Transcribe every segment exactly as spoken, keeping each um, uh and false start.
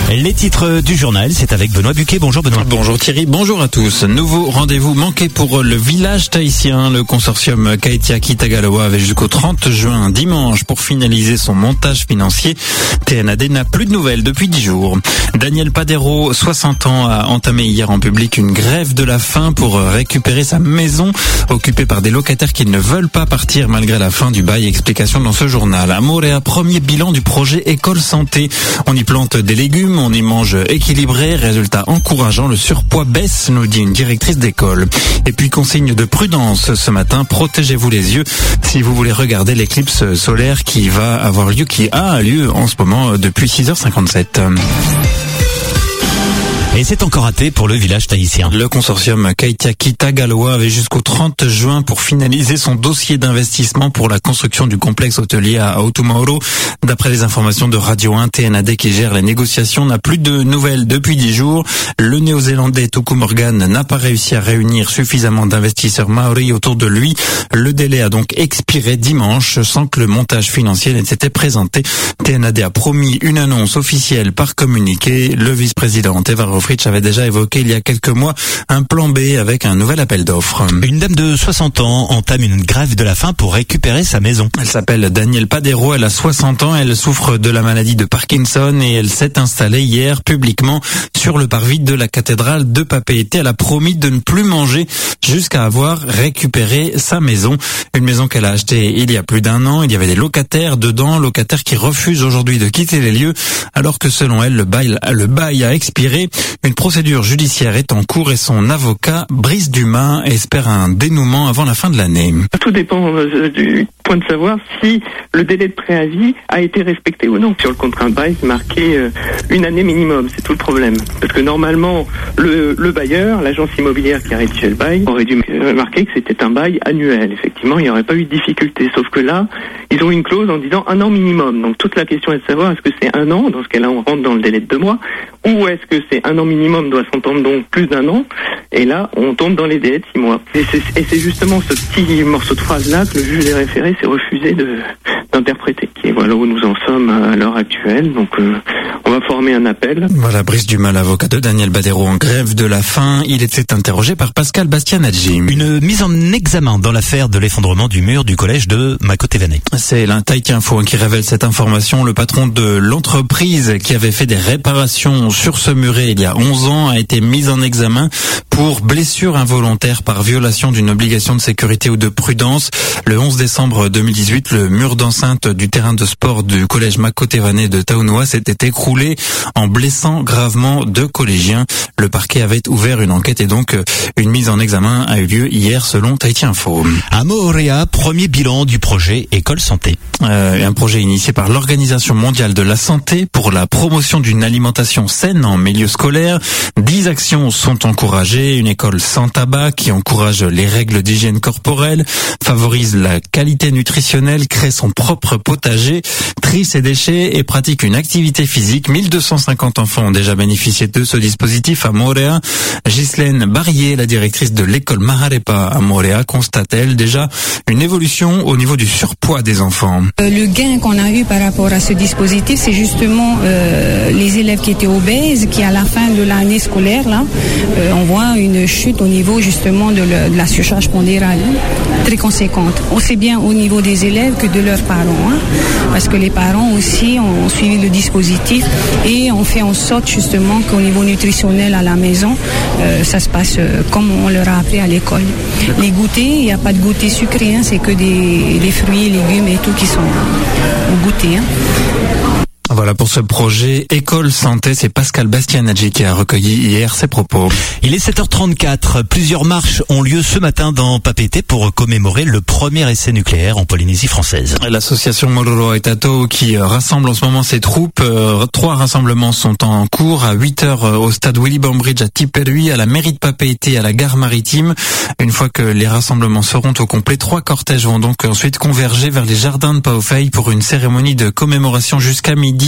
Les titres du journal, c'est avec Benoît Buquet. Bonjour Benoît. Bonjour Thierry, bonjour à tous. Nouveau rendez-vous manqué pour le village tahitien. Le consortium Kaitiaki-Tagaloa avait jusqu'au trente juin, dimanche, pour finaliser son montage financier. T N A D n'a plus de nouvelles depuis dix jours. Daniel Padero, soixante ans, a entamé hier en public une grève de la faim pour récupérer sa maison occupée par des locataires qui ne veulent pas partir malgré la fin du bail. Explication dans ce journal. À Moorea, premier bilan du projet École Santé. On y plante des légumes, on y mange équilibré. Résultat encourageant, le surpoids baisse, nous dit une directrice d'école. Et puis consigne de prudence ce matin, protégez-vous les yeux si vous voulez regarder l'éclipse solaire qui va avoir lieu, qui a lieu en ce moment depuis six heures cinquante-sept. Et c'est encore raté pour le village tahitien. Le consortium Kaitiaki-Tagaloa avait jusqu'au trente juin pour finaliser son dossier d'investissement pour la construction du complexe hôtelier à Otumaoro. D'après les informations de Radio un, T N A D qui gère les négociations n'a plus de nouvelles depuis dix jours. Le néo-zélandais Tuku Morgan n'a pas réussi à réunir suffisamment d'investisseurs maoris autour de lui. Le délai a donc expiré dimanche sans que le montage financier n'ait été présenté. T N A D a promis une annonce officielle par communiqué. Le vice-président Teva Fritsch avait déjà évoqué il y a quelques mois un plan B avec un nouvel appel d'offres. Une dame de soixante ans entame une grève de la faim pour récupérer sa maison. Elle s'appelle Daniel Padero, elle a soixante ans, elle souffre de la maladie de Parkinson et elle s'est installée hier publiquement sur le parvis de la cathédrale de Papeete. Elle a promis de ne plus manger jusqu'à avoir récupéré sa maison. Une maison qu'elle a achetée il y a plus d'un an. Il y avait des locataires dedans, locataires qui refusent aujourd'hui de quitter les lieux alors que selon elle, le bail, le bail a expiré. Une procédure judiciaire est en cours et son avocat, Brice Dumas, espère un dénouement avant la fin de l'année. Tout dépend du point de savoir si le délai de préavis a été respecté ou non. Sur le contrat de bail, c'est marqué une année minimum, c'est tout le problème. Parce que normalement, le, le bailleur, l'agence immobilière qui a rédigé le bail, aurait dû marquer que c'était un bail annuel. Effectivement, il n'y aurait pas eu de difficulté. Sauf que là, ils ont une clause en disant un an minimum. Donc toute la question est de savoir est-ce que c'est un an, dans ce cas-là on rentre dans le délai de deux mois, ou est-ce que c'est un an minimum, doit s'entendre donc plus d'un an, et là on tombe dans les délais de six mois. Et c'est, et c'est justement ce petit morceau de phrase-là que le juge des référés s'est refusé de, d'interpréter. Et voilà où nous en sommes à l'heure actuelle. Donc euh, on va former un appel. Voilà Brice Dumas, l'avocat de Daniel Padero en grève de la faim. Il était interrogé par Pascal Bastianaggi. Une mise en examen dans l'affaire de l'effondrement du mur du collège de Makotevané. C'est l'Tahiti Info qui révèle cette information. Le patron de l'entreprise qui avait fait des réparations sur ce muret il y a onze ans a été mis en examen pour blessure involontaire par violation d'une obligation de sécurité ou de prudence. Le onze décembre deux mille dix-huit, le mur d'enceinte du terrain de sport du collège Makotevané de Taonua s'était écroulé en blessant gravement deux collégiens. Le parquet avait ouvert une enquête et donc une mise en examen a eu lieu hier selon Tahiti Info. À Moorea, premier bilan du projet École Santé. Euh, un projet initié par l'Organisation mondiale de la santé pour la promotion d'une alimentation saine en milieu scolaire. Dix actions sont encouragées. Une école sans tabac qui encourage les règles d'hygiène corporelle, favorise la qualité nutritionnelle, crée son propre potager, trie ses déchets et pratique une activité physique. mille deux cent cinquante enfants ont déjà bénéficié de ce dispositif à Moorea. Ghislaine Barrier, la directrice de l'école Maharepa à Moorea, constate-t-elle déjà une évolution au niveau du surpoids des enfants. Le gain qu'on a eu par rapport à ce dispositif, c'est justement euh, les élèves qui étaient obèses, qui à la fin de l'année scolaire, là, euh, on voit une chute au niveau justement de, le, de la surcharge pondérale, hein, très conséquente. Aussi bien au niveau des élèves que de leurs parents, hein, parce que les parents aussi ont suivi le dispositif et on fait en sorte justement qu'au niveau nutritionnel à la maison, euh, ça se passe euh, comme on leur a appris à l'école. Les goûters, il n'y a pas de goûter sucré, hein, c'est que des, des fruits, légumes et tout qui sont au goûter. Hein. Voilà pour ce projet École Santé, c'est Pascal Bastianaggi qui a recueilli hier ses propos. Il est sept heures trente-quatre. Plusieurs marches ont lieu ce matin dans Papeete pour commémorer le premier essai nucléaire en Polynésie française. L'association Mororo et Tato qui rassemble en ce moment ses troupes. Euh, trois rassemblements sont en cours à huit heures au stade Willy Bambridge à Tiperui, à la mairie de Papeete et à la gare maritime. Une fois que les rassemblements seront au complet, trois cortèges vont donc ensuite converger vers les jardins de Paufei pour une cérémonie de commémoration jusqu'à midi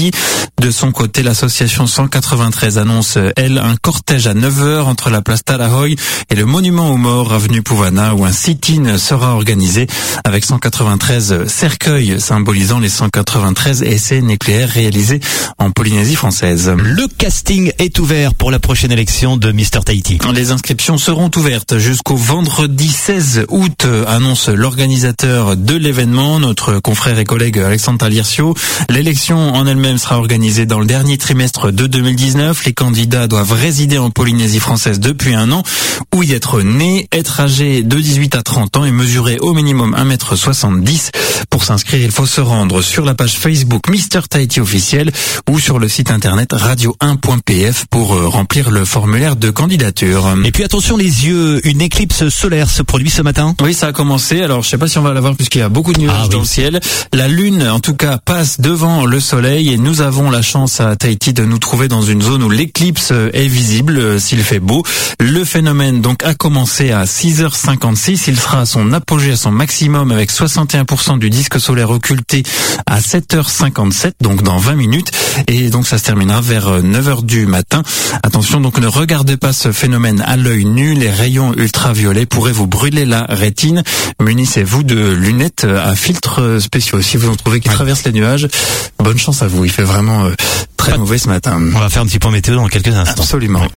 midi. De son côté, l'association cent quatre-vingt-treize annonce, elle, un cortège à neuf heures entre la place Talahoy et le monument aux morts avenue Pouvana, où un sit-in sera organisé avec cent quatre-vingt-treize cercueils symbolisant les cent quatre-vingt-treize essais nucléaires réalisés en Polynésie française. Le casting est ouvert pour la prochaine élection de Mister Tahiti. Les inscriptions seront ouvertes jusqu'au vendredi seize août, annonce l'organisateur de l'événement, notre confrère et collègue Alexandre Taliercio. L'élection en elle-même sera organisée dans le dernier trimestre de deux mille dix-neuf. Les candidats doivent résider en Polynésie française depuis un an, ou y être nés, être âgés de dix-huit à trente ans et mesurer au minimum un mètre soixante-dix. Pour s'inscrire, il faut se rendre sur la page Facebook Mister Tahiti officiel ou sur le site internet radio un point p f pour remplir le formulaire de candidature. Et puis attention les yeux, une éclipse solaire se produit ce matin. Oui, ça a commencé. Alors, je sais pas si on va la voir puisqu'il y a beaucoup de nuages ah, dans oui. le ciel. La lune, en tout cas, passe devant le soleil et nous avons la chance à Tahiti de nous trouver dans une zone où l'éclipse est visible s'il fait beau. Le phénomène, donc, a commencé à six heures cinquante-six. Il sera à son apogée, à son maximum avec soixante et un pour cent du disque solaire occulté à sept heures cinquante-sept, donc dans vingt minutes. Et donc, ça se terminera vers neuf heures du matin. Attention, donc, ne regardez pas ce phénomène à l'œil nu. Les rayons ultraviolets pourraient vous brûler la rétine. Munissez-vous de lunettes à filtres spéciaux. Si vous en trouvez qui traversent les nuages, bonne chance à vous. Il fait vraiment euh, très mauvais ce matin. On va faire un petit point météo dans quelques instants. Absolument.